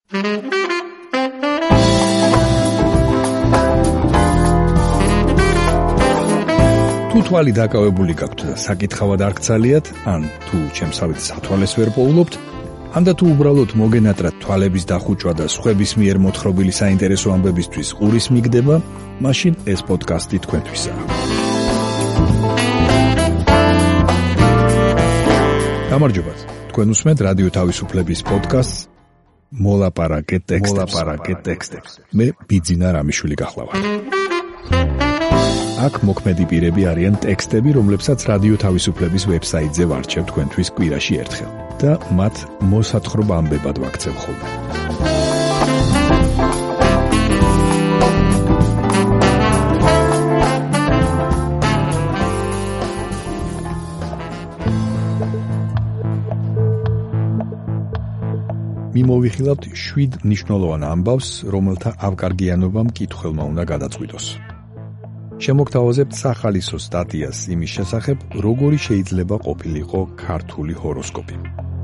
თუ თვალი დაკავებული გაქვთ და საკითხავად არ გცალიათ, ან თუ ჩემსავით სათვალეს ვერ პოულობთ, ან და თუ უბრალოდ მოგენატრათ თვალების დახუჭვა და სხვების მიერ მოთხრობილი საინტერესო ამბებისთვის ყურის მიგდება, მაშინ ეს პოდკასტი თქვენთვისაა. გამარჯობათ, თქვენ უსმენთ რადიო თავისუფლების პოდკასტს მოლაპარაკე ტექსტებს. მე ბიძინა რამიშვილი გახლავართ. აქ მოქმედი პირები არიან ტექსტები, რომლებსაც რადიო თავისუფლების ვებსაიტზე ვარჩევ თქვენთვის კვირაში ერთხელ და მათ მოსათხრობ ამბებად ვაქცევ ხოლმე. მიმოვიხილავთ 7 მნიშვნელოვან ამბავს, რომელთა ავკარგიანობამ კითხველმა უნდა გადაწყვიტოს. შემოგთავაზებთ სახალისო სტატიას იმის შესახებ, როგორი შეიძლება ყოფილიყო ქართული ჰოროსკოპი.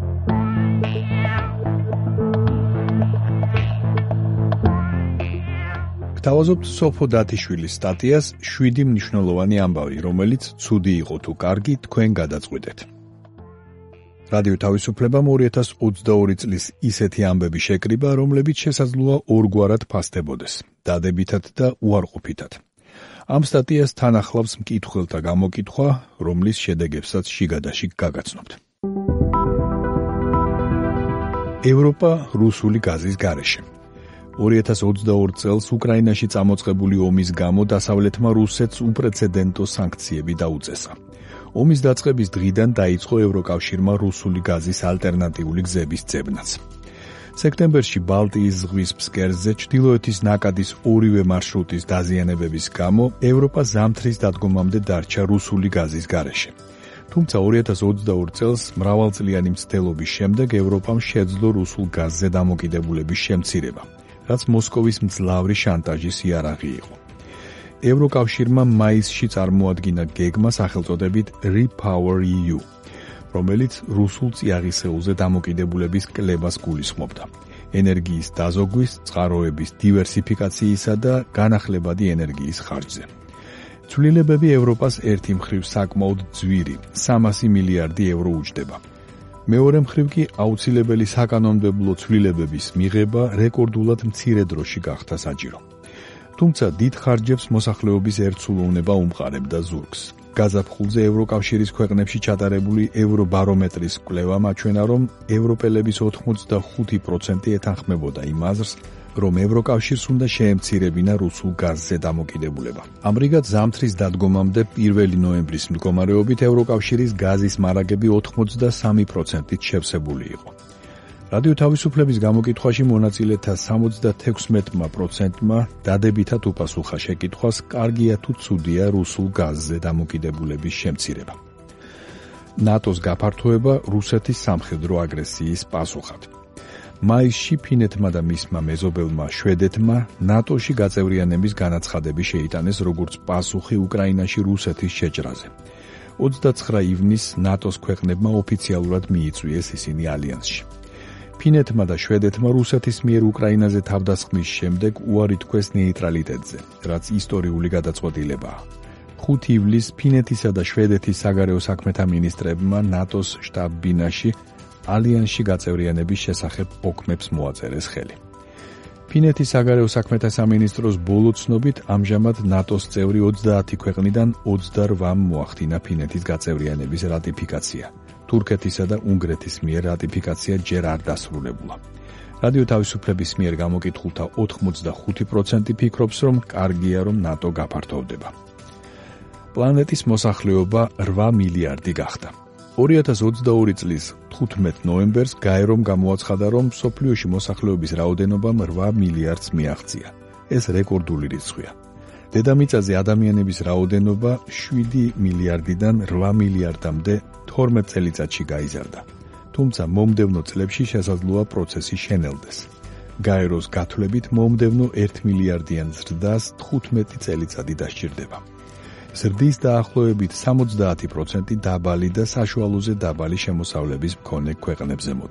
გთავაზობთ სოფო დათიშვილის სტატიას 7 მნიშვნელოვანი ამბავი, რომელიც ცუდი იყო თუ კარგი, თქვენ გადაწყვიტეთ. რადიო თავისუფლებამ 2022 წლის ისეთი ამბები შეკრიბა, რომლებიც შესაძლოა ორგვარად ფასდებოდეს, დადებითად და უარყოფითად. ამ სტატიას თან ახლავს მკითხველთა გამოკითხვა, რომლის შედეგებსაც შიგადაშიგ გაგაცნობთ. ევროპა რუსული გაზის გარეშე. 2022 წელს უკრაინაში წამოწყებული ომის გამო დასავლეთმა რუსეთს უპრეცედენტო სანქციები დაუწესა. ომის დაწყების დღიდან დაიწყო ევროკავშირმა რუსული გაზის ალტერნატიული გზების ძებნაც. სექტემბერში ბალტიის ზღვის ფსკერზე ჩრდილოეთის ნაკადის ორივე მარშრუტის დაზიანებების გამო ევროპა ზამთრის დადგომამდე დარჩა რუსული გაზის გარეშე. თუმცა 2022 წელს მრავალწლიანი მცდელობის შემდეგ ევროპამ შეძლო რუსულ გაზზე დამოკიდებულების შემცირება, რაც მოსკოვის მძლავრი შანტაჟის იარაღი იყო. ევროკავშირმა მაისში წარმოადგინა გეგმა სახელწოდებით REPowerEU, რომელიც რუსულ წიაღისეულზე დამოკიდებულების კლებას გულისხმობდა. ენერგიის დაზოგვის, წყაროების დივერსიფიკაციისა და განახლებადი ენერგიის ხარჯზე. ცვლილებები ევროპას ერთი მხრივ საკმაოდ ძვირი, 300 მილიარდი ევრო უჯდება. მეორე მხრივ კი აუცილებელი საკანონმდებლო ცვლილებების მიღება რეკორდულად მცირე დროში გახდა საჭირო. თუმცა დიდ ხარჯებს მოსახლეობის ერთსულოვნება უმყარებდა ზურგს. გაზაფხულზე ევროკავშირის ქვეყნებში ჩატარებული ევრობარომეტრის კვლევამ აჩვენა, რომ ევროპელების 85% ეთანხმებოდა იმ აზრს, რომ ევროკავშირს უნდა შეემცირებინა რუსულ გაზზე დამოკიდებულება. ამრიგად, ზამთრის დადგომამდე 1 ნოემბრის მდგომარეობით ევროკავშირის გაზის მარაგები 83%-ით შევსებული იყო. რადიო თავისუფლების გამოკითხვაში მონაწილეთა 76%-მა დადებითად უპასუხა შეკითხვას, კარგია თუ ცუდია რუსულ გაზზე დამოკიდებულების შემცირება. ნატოს გაფართოება რუსეთის სამხედრო აგრესიის პასუხად. მაისში ფინეთმა და მისმა მეზობელმა შვედეთმა ნატოში გაწევრიანების განაცხადები შეიტანეს როგორც პასუხი უკრაინაში რუსეთის შეჭრაზე. 29 ივნისს ნატოს ქვეყნებმა ოფიციალურად მიიწვიეს ისინი ალიანსში. ფინეთმა და შვედეთმა რუსეთის მიერ უკრაინაზე თავდასხმის შემდეგ უარი თქვეს ნეიტრალიტეტზე, რაც ისტორიული გადაწყვეტილებაა. 5 ივლისს ფინეთისა და შვედეთის საგარეო საქმეთა მინისტრებმა ნატოს შტაბ-ბინაში ალიანსში გაწევრიანების შესახებ ოქმებს მოაწერეს ხელი. ფინეთის საგარეო საქმეთა სამინისტროს ბოლო ცნობით ამჟამად ნატოს წევრი 30 ქვეყნიდან 28-მ მოახდინა ფინეთის გაწევრიანების რატიფიკაცია. თურქეთისა და უნგრეთის მიერ რატიფიკაცია ჯერ არ დასრულებულა. რადიო თავისუფლების მიერ გამოკითხულთა 85% ფიქრობს, რომ კარგია, რომ ნატო გაფართოვდება. პლანეტის მოსახლეობა 8 მილიარდი გახდა. 2022 წლის 15 ნოემბერს გაერომ გამოაცხადა, რომ მსოფლიოში მოსახლეობის რაოდენობამ 8 მილიარდს მიაღწია. ეს რეკორდული რიცხვია. დედამიწაზე ადამიანების რაოდენობა 7 მილიარდიდან 8 მილიარდამდე 12 წელიწადში გაიზარდა. თუმცა მომდევნო წლებში შესაძლოა პროცესი შენელდეს. გაეროს გათვლებით მომდევნო 1 მილიარდიან ზრდას 15 წელიწადი დასჭირდება. ზრდის დაახლოებით 70% დაბალი და საშუალოზე დაბალი შემოსავლების მქონე ქვეყნებზე მოდის.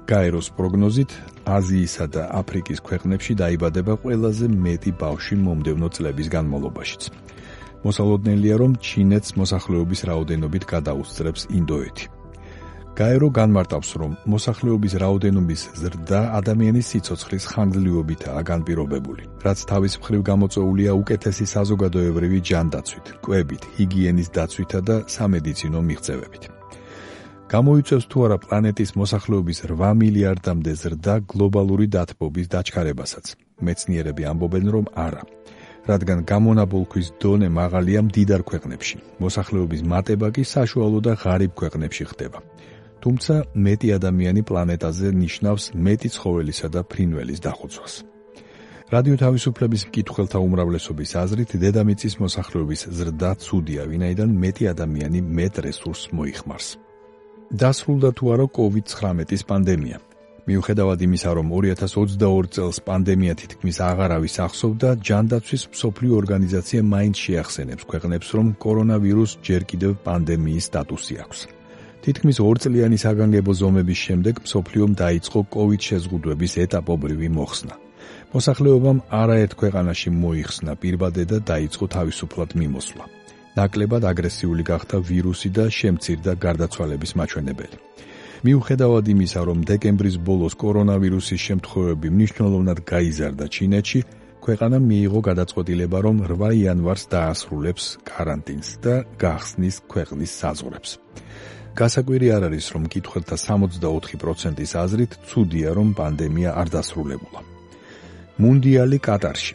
გაეროს პროგნოზით, აზიისა და აფრიკის ქვეყნებში დაიბადება ყველაზე მეტი ბავშვი მომდევნო წლების განმავლობაშიც. მოსალოდნელია, რომ ჩინეთს მოსახლეობის რაოდენობით გადაუსწრებს ინდოეთი. გაერო განმარტავს, რომ მოსახლეობის რაოდენობის ზრდა ადამიანის სიცოცხლის ხანგრძლივობითაა განპირობებული, რაც თავის მხრივ გამოწვეულია უკეთესი საზოგადოებრივი ჯანდაცვით, კვებით, ჰიგიენის დაცვითა და სამედიცინო მიღწევებით. გამოიწვევს თუ არა პლანეტის მოსახლეობის 8 მილიარდამდე ზრდა გლობალური დათბობის დაჩქარებასაც. მეცნიერები ამბობენ, რომ არა. რადგან გამონაბოლქვის დონე მაღალია მდიდარ ქვეყნებში, მოსახლეობის მატება კი საშუალო და ღარიბ ქვეყნებში ხდება. თუმცა მეტი ადამიანი პლანეტაზე ნიშნავს მეტი ცხოველისა და ფრინველის დახოცვას. რადიო თავისუფლების მკითხველთა უმრავლესობის აზრით, დედამიწის მოსახლეობის ზრდა ცუდია, ვინაიდან მეტი ადამიანი მეტ რესურსს მოიხმარს. დასრულდა თუ არა COVID-19 პანდემია. მიუხედავად იმისა, რომ 2022 წელს პანდემია თითქმის აღარავის ახსოვდა, ჯანდაცვის მსოფლიო ორგანიზაცია მაინც შეახსენებს ქვეყნებს, რომ კორონავირუს ჯერ კიდევ პანდემიის სტატუსი აქვს. თითქმის 2 წლიანი საგანგებო ზომების შემდეგ მსოფლიომ დაიწყო COVID შეზღუდვების ეტაპობრივი მოხსნა. მოსახლეობამ არაერთ ქვეყანაში მოიხსნა პირბადე და დაიწყო თავისუფლად მიმოსვლა. ნაკლებად აგრესიული გახდა ვირუსი და შემცირდა გარდაცვალების მაჩვენებელი. მიუხედავად იმისა, რომ დეკემბრის ბოლოს კორონავირუსის შემთხვევები მნიშვნელოვნად გაიზარდა ჩინეთში, ქვეყანამ მიიღო გადაწყვეტილება, რომ 8 იანვარს დაასრულებს კარანტინს და გახსნის ქვეყნის საზღვრებს. გასაკვირი არ არის, რომ მკითხველთა 64%-ის აზრით ცუდია, რომ პანდემია არ დასრულებულა. მუნდიალი კატარში.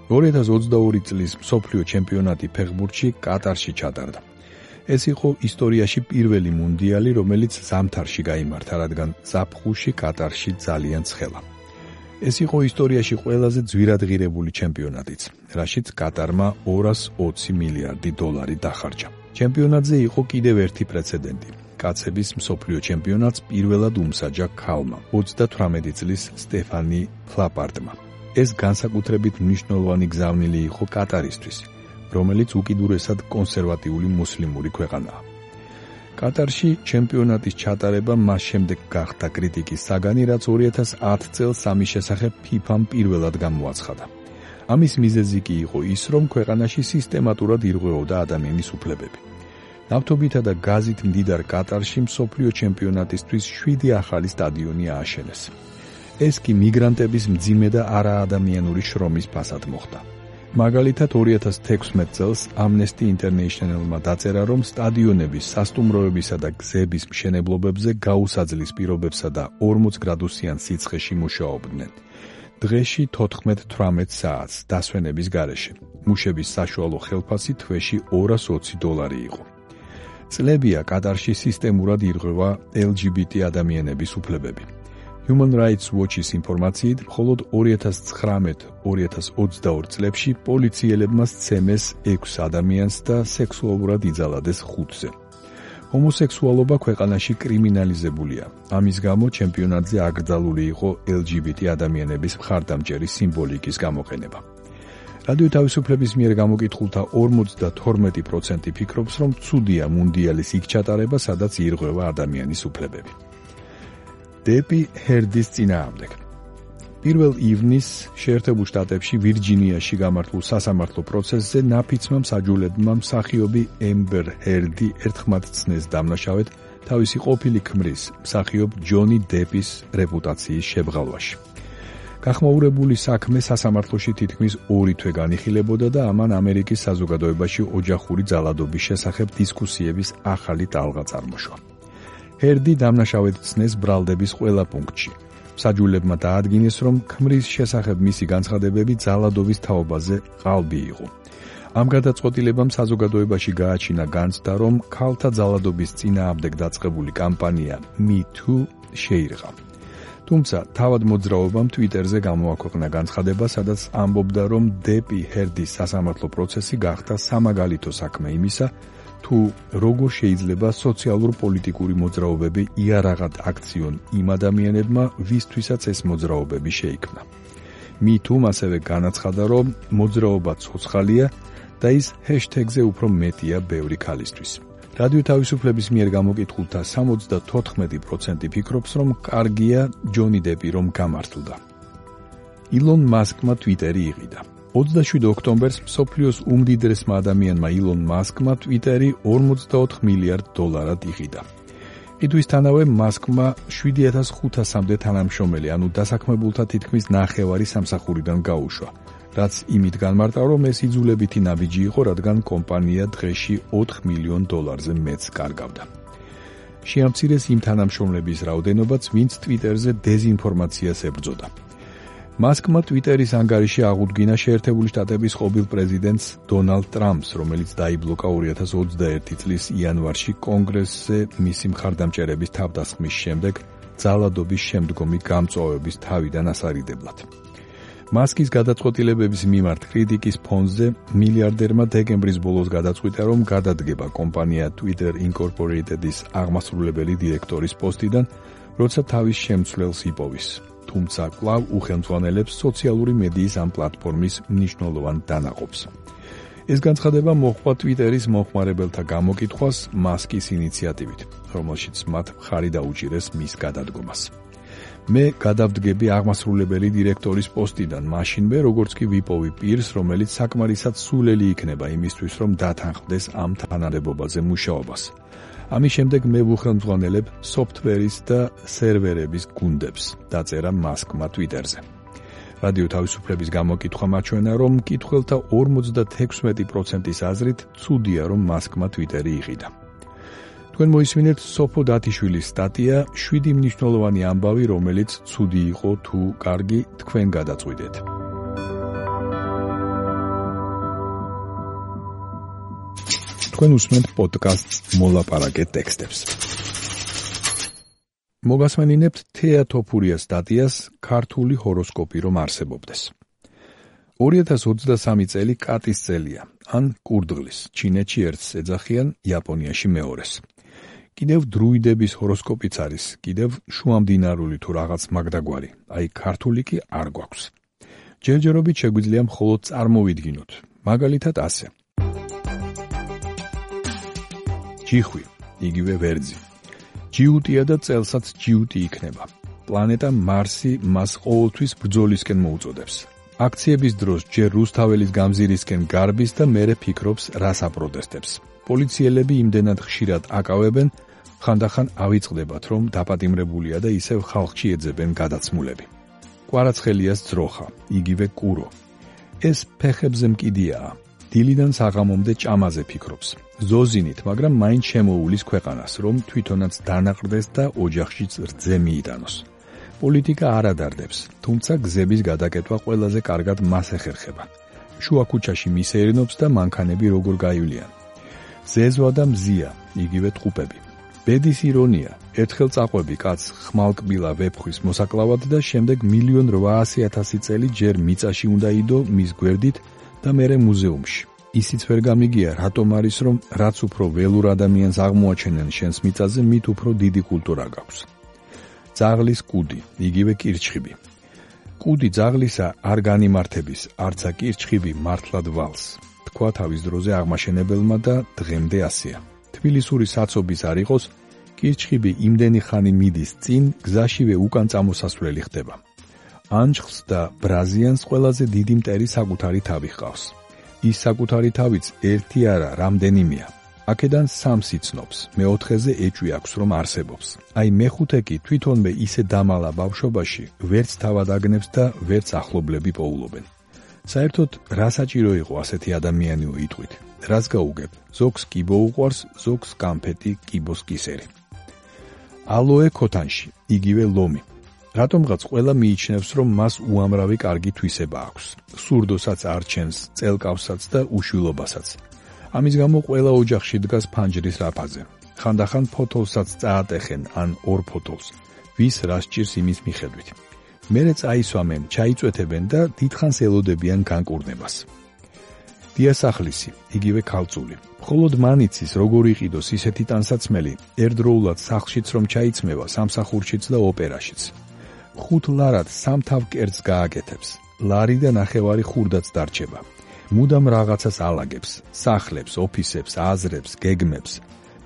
2022 წლის მსოფლიო ჩემპიონატი ფეხბურთში კატარში ჩატარდა. ეს იყო ისტორიაში პირველი მუნდიალი, რომელიც ზამთარში გაიმართა, რადგან ზაფხულში კატარში ძალიან ცხელა. ეს იყო ისტორიაში ყველაზე ძვირადღირებული ჩემპიონატიც, რაშიც კატარმა 220 მილიარდი დოლარი დახარჯა. ჩემპიონატზე იყო კიდევ ერთი პრეცედენტი. კაცების მსოფლიო ჩემპიონატს პირველად უმსაჯა ქალმა, 38 წლის სტეფანი ფლაპარტმა. ეს განსაკუთრებით მნიშვნელოვანი გზავნილი იყო კატარისთვის, რომელიც უკიდურესად კონსერვატიული მუსლიმური ქვეყანაა. კატარში ჩემპიონატის ჩატარება მას შემდეგ გახდა კრიტიკის საგანი, რაც 2010 წელს ამის შესახებ FIFA-მ პირველად გამოაცხადა. ამის მიზეზი კი იყო ის, რომ ქვეყანაში სისტემატურად ირღვეოდა ადამიანის უფლებები. ნავთობითა და გაზით მდიდარ კატარში მსოფლიო ჩემპიონატისთვის 7 ახალი სტადიონი ააშენეს. ეს კი მიგრანტების მძიმე და არაადამიანური შრომის ფასად მოხდა. მაგალითად 2016 წელს Amnesty International-მა დაწერა, რომ სტადიონების, სასტუმროებისა და გზების მშენებლობებზე გაუსაძლის პირობებსა და 40 გრადუსიან სიცხეში მუშაობდნენ. დღეში 14-18 საათს დასვენების გარეშე. მუშების საშუალო ხელფასი თვეში $220 იყო. წლებია კატარში სისტემურად ირღვევა LGBT ადამიანების უფლებები. Human Rights Watch-ის ინფორმაციით, მხოლოდ 2019-2022 წლებში პოლიციელებმა სცემეს 6 ადამიანს და სექსუალურად იძალადეს 5-ზე. ჰომოსექსუალობა ქვეყანაში კრიმინალიზებულია. ამის გამო ჩემპიონატზე აკრძალული იყო LGBT ადამიანების მხარდამჭერი სიმბოლიკის გამოყენება. რადიო თავისუფლების მიერ გამოკითხულთა 52% ფიქრობს, რომ ცუდია მუნდიალის იქ ჩატარება, სადაც ირღვევა ადამიანის უფლებები. დეპი ჰერდის წინააღმდეგ. 1 ივნისს შეერთებულ შტატებში ვირჯინიაში გამართულ სასამართლო პროცესზე ნაფიცმა მსაჯულებმა მსახიობი ემბერ ჰერდი ერთხმად ცნეს დამნაშავედ თავისი ყოფილი ქმრის, მსახიობ ჯონი დეპის რეპუტაციის შებრალვაში. გახმაურებული საქმე სასამართლოში თითქმის 2 თვე განიხილებოდა და ამან ამერიკის საზოგადოებაში ოჯახური ძალადობის შესახებ დისკუსიების ახალი ტალღა წარმოშვა. ჰერდი დამნაშავედ ცნეს ბრალდების ყველა პუნქტში. მსაჯულებმა დაადგინეს, რომ ქმრის შესახებ მისი განცხადებები ძალადობის თაობაზე ყალბი იყო. ამ გადაწყვეტილებამ საზოგადოებაში გააჩინა განცდა, რომ ქალთა ძალადობის წინააღმდეგ დაწყებული კამპანია Me Too შეირღა. თუმცა თავად მოძრაობამ Twitter-ზე გამოაქვეყნა განცხადება, სადაც ამბობდა, რომ დეპი ჰერდის სასამართლო პროცესი გახდა სამაგალითო საქმე იმისა, თუ როგორ შეიძლება სოციალურ-პოლიტიკური მოძრაობები იარაღად აქციონ იმ ადამიანებმა, ვისთვისაც ეს მოძრაობები შეიქმნა. Me Too-მ ასევე განაცხადა, რომ მოძრაობა ცოცხალია და ის ჰეშტეგზე უფრო მეტია ბევრი ქალისთვის. რადიო თავისუფლების მიერ გამოკითხულთა 74% ფიქრობს, რომ კარგია ჯონი დეპი რომ გამართლდა. ილონ მასკმა Twitter-ი იყიდა. 27 ოქტომბერს მსოფლიოს უმდიდრესმა ადამიანმა ილონ მასკმა Twitter-ი $44 მილიარდ იყიდა. ყიდვისთანავე მასკმა 7500-მდე თანამშრომელი, ანუ დასაქმებულთა თითქმის ნახევარი სამსახურიდან გაუშვა, რაც იმით განმარტა, რომ ეს იძულებითი ნაბიჯი იყო, რადგან კომპანია დღეში $4 მილიონ მეტს კარგავდა. შეამცირეს იმ თანამშრომლების რაოდენობაც, ვინც Twitter-ზე დეზინფორმაციას ებრძოდა. მასკმა Twitter-ის ანგარიში აღუდგინა შეერთებული შტატების ყოველ პრეზიდენტს დონალდ ტრამპს, რომელიც დაიბლოკა 2021 წლის იანვარში კონგრესზე მისი მხარდამჭერების თავდასხმის შემდეგ ძალადობის შემდგომი გამწვავების თავიდან ასარიდებლად. მასკის გადაწყვეტილებების მიმართ კრიტიკის ფონზე მილიარდერმა დეკემბრის ბოლოს გადაწყვიტა, რომ გადადგება კომპანია Twitter Incorporated-ის აღმასრულებელი დირექტორის პოსტიდან, როცა თავის შემცვლელს იპოვის. თუმცა კვლავ უხელმძღვანელებს სოციალური მედიის ამ პლატფორმის მნიშვნელოვან დანაყოფს. ეს განცხადება მოჰყვა Twitter-ის მომხმარებელთა გამოკითხვას მასკის ინიციატივით, რომელშიც მათ მხარი დაუჭირეს მის გადადგომას. მე გადავდგები აღმასრულებელი დირექტორის პოსტიდან მაშინვე, როგორც კი ვიპოვი პირს, რომელიც საკმარისად სულელი იქნება იმისთვის, რომ დათანხმდეს ამ თანამდებობაზე მუშაობას. ამის შემდეგ მე ვუხელმძღვანელებ სოფტვერის და სერვერების გუნდებს, დაწერა მასკმა Twitter-ზე. რადიო თავისუფლების გამოკითხვა მაჩვენა, რომ მკითხველთა 56%-ის აზრით ცუდია, რომ მასკმა Twitter-ი იყიდა. თქვენ მოისმინეთ სოფო დათიშვილის სტატია 7 მნიშვნელოვანი ამბავი, რომელიც ცუდი იყო თუ კარგი, თქვენ გადაწყვიტეთ. თქვენ უსმენთ პოდკასტს მოლაპარაკე ტექსტებს. მოგასმენინებთ თეა თოფურიას სტატიას ქართული ჰოროსკოპი რომ არსებობდეს. 2023 წელი კატის წელია, ან კურდღლის, ჩინეთში ერთს ეძახიან, იაპონიაში მეორეს. კიდევ დრუიდების ჰოროსკოპიც არის, კიდევ შუამდინარული თუ რაღაც მაგდაგვარი, აი ქართული კი არ გვაქვს. ჯერჯერობით შეგვიძლია მხოლოდ წარმოვიდგინოთ, მაგალითად ასე. ჯიხვი, იგივე ვერძი. ჯიუტია და წელსაც ჯიუტი იქნება. პლანეტა მარსი მას ყოველთვის ბრძოლისკენ მოუწოდებს. აქციების დროს ჯერ რუსთაველის გამზირისკენ გარბის და მერე ფიქრობს, რას აპროტესტებს. პოლიციელები იმდენად ხშირად აკავებენ, ხანდახან ავიწყდებათ, რომ დაპატიმრებულია და ისევ ხალხში ეძებენ გადაცმულები. კვარაცხელიას ძროხა, იგივე კურო. ეს ფეხებზე მკიდიაა. დილიდან საღამომდე ჭამაზე ფიქრობს. ზოზინით, მაგრამ მაინც შემოუვლის ქვეყანას, რომ თვითონაც დანაყრდეს და ოჯახშიც რძე მიიტანოს. პოლიტიკა არ ადარდებს, თუმცა გზების გადაკეთვა ყველაზე კარგად მას ეხერხება. შუა ქუჩაში მისეირნობს და მანქანები როგორ გაივლიან. ზეზვა და მზია, იგივე ტყუპები. ბედის ირონია, ერთხელ წაყვები კაცს ხმალკბილა ვეფხვის მოსაკლავად და შემდეგ 1.800.000 წელი ჯერ მიწაში უნდა იდო მის გვერდით და მერე მუზეუმში. ისიც ვერ გამიგია, რატომ არის, რომ რაც უფრო ველურ ადამიანს აღმოაჩენენ შენს მიწაზე, მით უფრო დიდი კულტურა გაქვს. ძაღლის კუდი, იგივე კირჩხიბი. კუდი ძაღლისა არ განიმართების, არცა კირჩხიბი მართლად ვალს. თქვა თავის დროზე აღმაშენებელმა და დღემდე ასეა. თბილისური საცობის არ იყოს, კირჩხიბი იმდენი ხანი მიდის წინ, გზაშივე უკან წამოსასვლელი ხდება. ანჩხს და ბრაზიანს ყველაზე დიდი მტერი საკუთარი თავი ჰყავს. ის საკუთარი თავიც ერთი არა, რამდენიმეა. აქედან სამს იცნობს, მეოთხეზე ეჭვი აქვს, რომ არსებობს. აი მეხუთე კი თვითონვე ისე დამალა ბავშვობაში, ვერც თავად აგნებს და ვერც ახლობლები პოულობენ. საერთოდ, რა საჭირო იყო ასეთი ადამიანი უიტყვით? რას გაუგებ? ზოგს კიბო უყვარს, ზოგს კამფეტი, კიბოს კისერი. ალოე ქოთანში, იგივე ლომი. რატომღაც ყველა მიიჩნევს, რომ მას უამრავი კარგი თვისება აქვს. სურდოსაც არჩენს, წელკავსაც და უშვილობასაც. ამის გამო ყველა ოჯახში დგას ფანჯრის რაფაზე. ხანდახან ფოთოლსაც წაატეხენ, ან ორ ფოთოლს. ვის რა სჭირს იმის მიხედვით. მერე წაისვამენ, ჩაიწვეთებენ და დიდხანს ელოდებიან განკურნებას. დიასახლისი, იგივე ქალწული. მხოლოდ მან იცის, როგორ იყიდოს ისეთი ტანსაცმელი, ერთდროულად სახლშიც რომ ჩაიცმევა, სამსახურშიც და ოპერაშიც. 5 ლარად 3 თავ კერძს გააკეთებს. ლარი და ნახევარი ხურდაც დარჩება. მუდამ რაღაცას ალაგებს, სახლებს, ოფისებს, აზრებს, გეგმებს.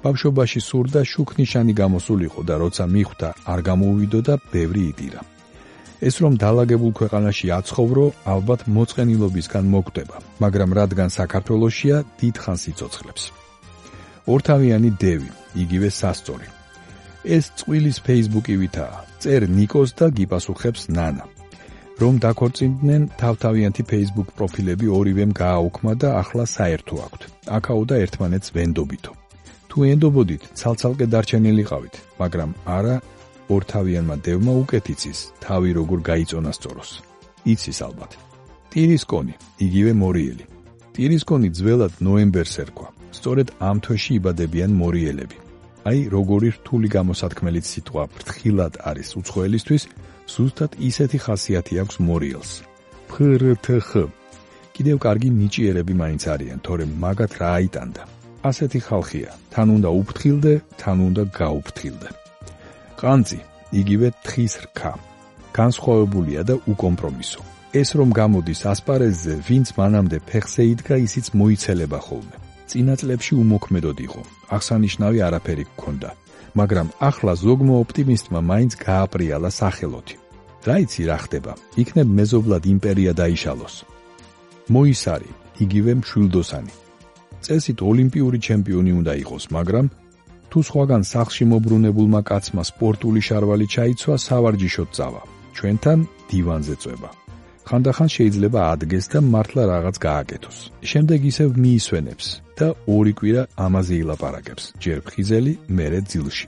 ბავშვობაში სურდა შუქნიშანი გამოსულიყო და როცა მიხვდა არ გამოუვიდოდა, ბევრი იტირა. ეს რომ დაალაგებულ ქვეყანაში აცხოვრო, ალბათ მოწყენილობისგან მოკვდება, მაგრამ რადგან საქართველოშია, დიდხანს იცოცხლებს. ორთავიანი დევი, იგივე სასწორი. ეს წვილის ფეისბუკივითაა, წერ ნიკოს და გიპასუხებს ნანა. რომ დაქორწინდნენ, თავთავიანთი ფეისბუк პროფილები ორივემ გააუქმა და ახლა საერთო აქვთ. აქაო და ერთმანეთს ვენდობითო. თუ ენდობოდით, ცალ-ცალკე დარჩენილიყავით, მაგრამ არა ორთავიანმა დევმა უკეთ იცის, თავი როგორ გაიწონა სწოროს. იცის ალბათ. ტირისკონი, იგივე მორიელი. ტირისკონი ძველად ნოემბერს ერქვა. სწორედ ამ თვეში იბადებიან მორიელები. აი, როგორი რთული გამოსათქმელით სიტყვა ფრთხილად არის უცხოელისთვის, ზუსტად ისეთი ხასიათი აქვს მორიელს. ფრთხ. კიდევ კარგი ნიჭიერები მაინც არიან, თორემ მაგათ რა აიტანდა. ასეთი ხალხია, თან უნდა უფრთხილდე, თან უნდა გაუფრთხილდე. ყანწი, იგივე თხის რქა. განსხვავებულია და უკომპრომისო. ეს რომ გამოდის ასპარეზზე, ვინც მანამდე ფეხზე იდგა, ისიც მოიცელება ხოლმე. წინა წლებში უმოქმედოდ იყო, აღსანიშნავი არაფერი გქონდა, მაგრამ ახლა ზოგმა ოპტიმისტმა მაინც გააპრიალა სახელოთი. რა იცი რა ხდება, იქნებ მეზობლად იმპერია დაიშალოს. მოისარი, იგივე მშვილდოსანი. წესით ოლიმპიური ჩემპიონი უნდა იყოს, მაგრამ თუ სხვაგან სახლში მობრუნებულმა კაცმა სპორტული შარვალი ჩაიცვა, სავარჯიშოდ წავა, ჩვენთან დივანზე წვება. ხანდახან შეიძლება ადგეს და მართლა რაღაც გააკეთოს. შემდეგ ისევ მიისვენებს და ორი კვირა ამაზე ილაპარაკებს, ჯერ ფხიზელი, მერე ძილში.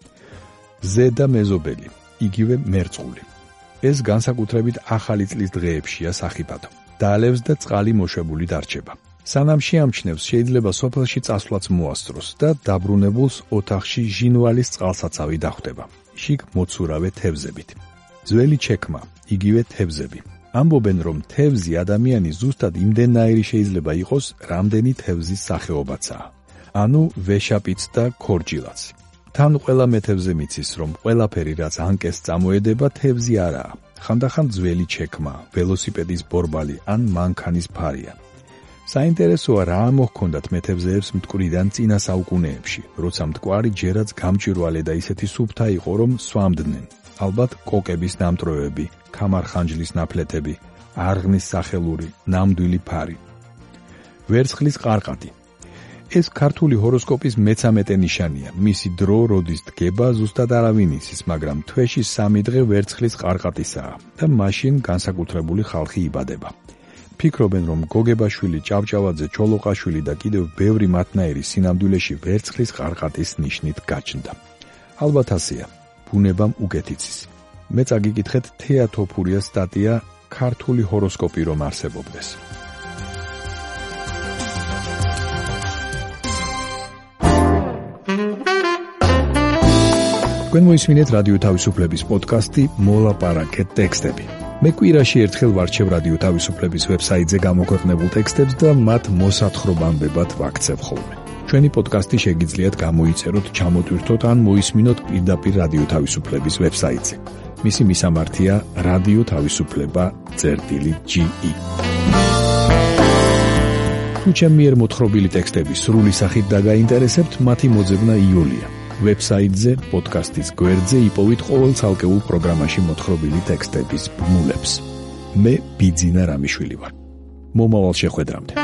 ზედა მეზობელი, იგივე მერწყული. ეს განსაკუთრებით ახალი წლის დღეებშია სახიფათო. დალევს და წყალი მოშვებული დარჩება. სანამ შეამჩნევს, შეიძლება სოფელში წასვლაც მოასწროს და დაბრუნებულს ოთახში ჟინვალის წყალსაცავი დახვდება. შიგ მოცურავე თევზებით. ძველი ჩექმა, იგივე თევზები. ამბობენ, რომ თევზი ადამიანი ზუსტად იმდენნაირი შეიძლება იყოს, რამდენი თევზის სახეობაცაა. ანუ ვეშაპიც და ქორჯილაც. თან ყველა მეთევზე მიცის, რომ ყველაფერი, რაც ანკეს წამოედება, თევზი არაა. ხანდახან ძველი ჩექმა, ველოსიპედის ბორბალი ან მანქანის ფარია. საინტერესოა რა მოჰქონდათ მეთევზეებს მტკვრიდან წინა საუკუნეებში, როცა მტკვარი ჯერაც გამჭვირვალე და ისეთი სუფთა იყო, რომ სვამდნენ. ალბათ კოკების ნამტროები, ქამარხანჯლის ნაფლეთები, არღნის სახელური, ნამდვილი ფარი. ვერცხლის ყარყატი. ეს ქართული ჰოროსკოპის მე-13 ნიშანია. მისი დრო, როდის დგება, ზუსტად არავინ იცის, მაგრამ თვეში 3 დღე ვერცხლის ყარყატისაა და მაშინ განსაკუთრებული ხალხი იბადება. ფიქრობენ, რომ გოგებაშვილი, ჭავჭავაძე, ჩოლოყაშვილი და კიდევ ბევრი მათნაირი სინამდვილეში ვერცხლის ყარყატის ნიშნით გაჩნდა. ალბათ ასეა, ბუნებამ უკეთ იცის. მე წაგიკითხეთ თეა თოფურიას სტატია ქართული ჰოროსკოპი რომ არსებობდეს. თქვენ მოისმინეთ რადიო თავისუფლების პოდკასტი მოლაპარაკეთ ტექსტები. მე კვირაში ერთხელ ვარჩევ რადიო თავისუფლების ვებსაიტზე გამოქვეყნებულ ტექსტებს და მათ მოსათხრობამდებად ვაქცევ ხოლმე. ჩვენი პოდკასტი შეგიძლიათ გამოიწეროთ, ჩამოტვირთოთ ან მოისმინოთ პირდაპირ რადიო თავისუფლების ვებსაიტზე. მისი მისამართია რადიო თავისუფლება.ge. თუ ჩემი მიერ მოთხრობილი ტექსტები სრული სახით დაგაინტერესებთ, მათი მოძებნა იოლია. ვებსაიტზე, პოდკასტის გვერდზე იპოვით ყოველ ცალკეულ პროგრამაში მოთხრობილი ტექსტების ბმულებს. მე ბიძინა რამიშვილი ვარ. მომავალ შეხვედრამდე.